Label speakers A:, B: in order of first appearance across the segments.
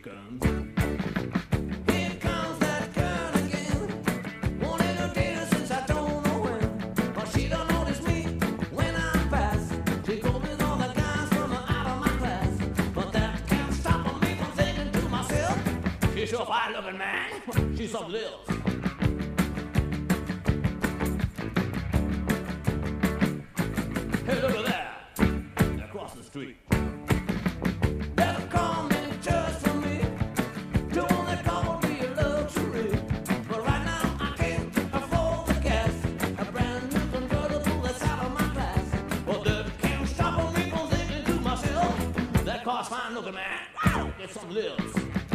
A: comes.
B: Here comes that girl again. Wanted to date her since I don't know when. But she don't notice me when I pass. She goes with all the guys from out of my class. But that can't stop me from thinking to myself, she's sure fine looking, man. She's some lips. Hey, look at that. Across the street. There's a comment just for me. Don't let God be a luxury. But right now I can't afford the gas. A brand new convertible that's out of my class. But that can't stop me from thinking to myself, that car's fine looking, man. Wow, get some lips.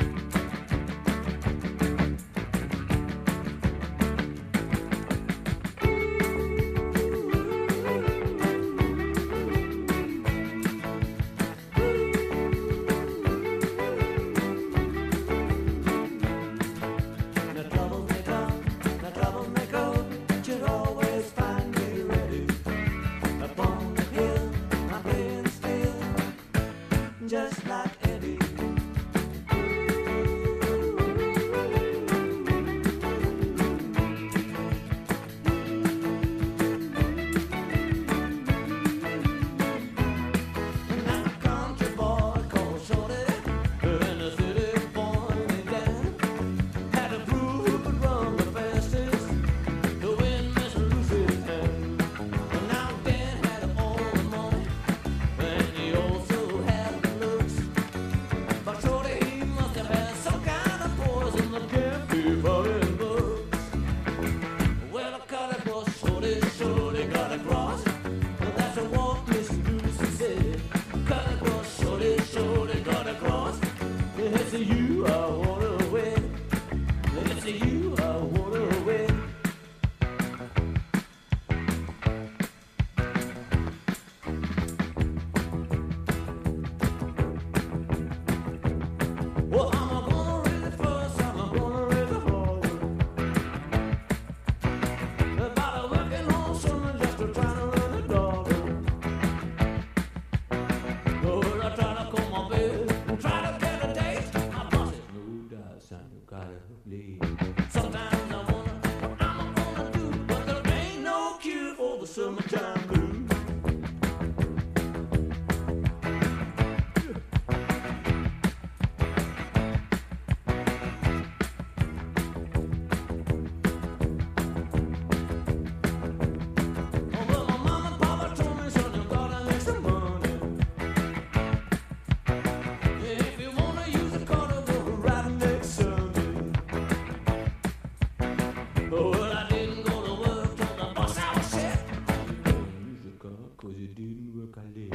B: Just like Eddie. Now a country boy called Shorty, in the city born and down, had to prove could run the fastest to win Miss Lucy's hand. And now Dan had all the money, and he also had the looks. But Shorty, he must have had some kind of poison that can't be found in books. Well, I cut across Shorty, Shorty got across. And that's what Miss Lucy said. Cut across Shorty, Shorty got across. It's you I wanna win. It's you I wanna win. Well, I'm gonna raise it first, I'm gonna raise it forward. About a working on something just to try to run the dog. Oh, I try to call my baby, try to get a date. My boss says, no doubt, son, you gotta leave. Sometimes I wonder what I'm gonna do, but there ain't no cure for the summertime blues. Well, my mama and papa told me, son, you gotta make some money. If you wanna use a car to go riding next Sunday. Oh, well, I didn't go to work till the bus hour set. Use a car 'cause it didn't work, I did.